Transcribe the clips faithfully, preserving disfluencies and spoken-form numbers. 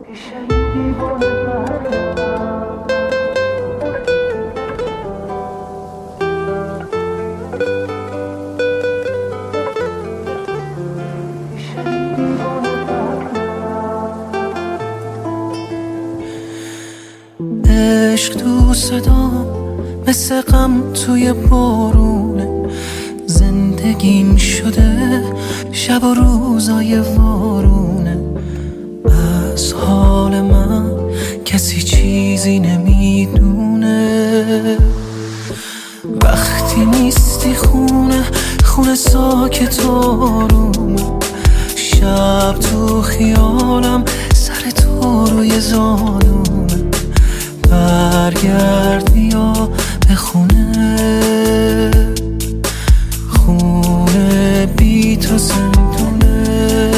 عشق تو صدام مثل غم توی بارونه، زندگیم شده شب و روزای وارونه. از حال من کسی چیزی نمیدونه، وقتی نیستی خونه خونه ساکت آرومه. شب تو خیالم سر تو روی زانومه. برگرد بیا به خونه، خونه بی تو زندونه.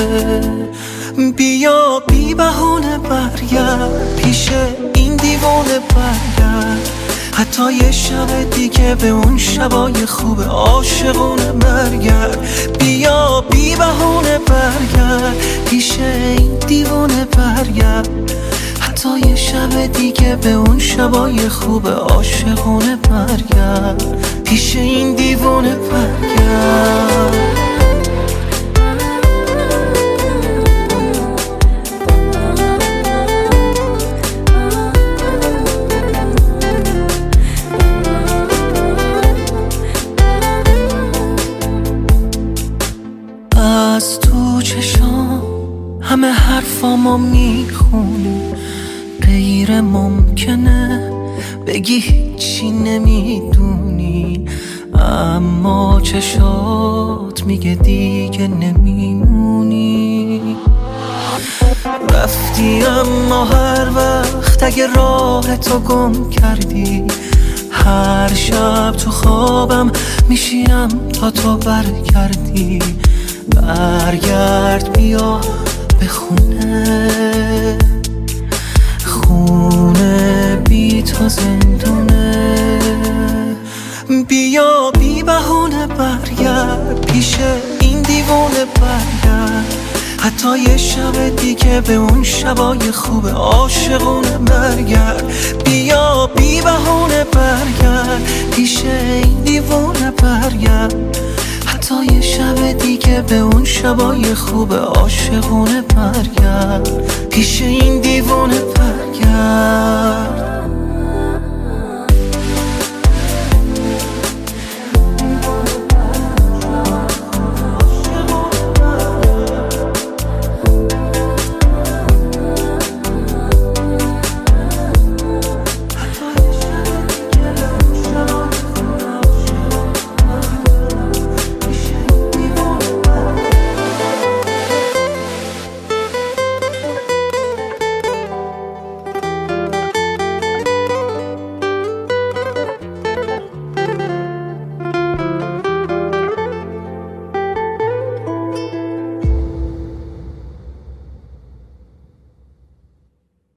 بیا بی بهونه برگرد پیش این دیوانه برگرد، حتی یه شب دیگه به اون شبای خوب عاشقونه برگرد. بیا بی بهونه برگرد پیش این دیوانه برگرد، حتی یه شب دیگه به اون شبای خوب عاشقونه برگرد. پیش این دیوانه برگرد. از تو چشام همه حرفامو میخونی، غیر ممکنه بگی هیچی نمیدونی، اما چشات میگه دیگه نمیمونی. رفتی اما هر وقت اگه راه تو گم کردی، هر شب تو خوابم میشینم تا تو برگردی. برگرد بیا به خونه، خونه بی تو زندونه. بیا بی بهونه برگرد پیش این دیوانه برگرد، حتی یه شب دیگه به اون شبای خوب عاشقونه برگرد. بیا بی بهونه برگرد پیش این دیوانه برگرد، حتی یه شب دیگه به اون شبای خوب عاشقونه برگرد. پیش این دیوانه برگرد.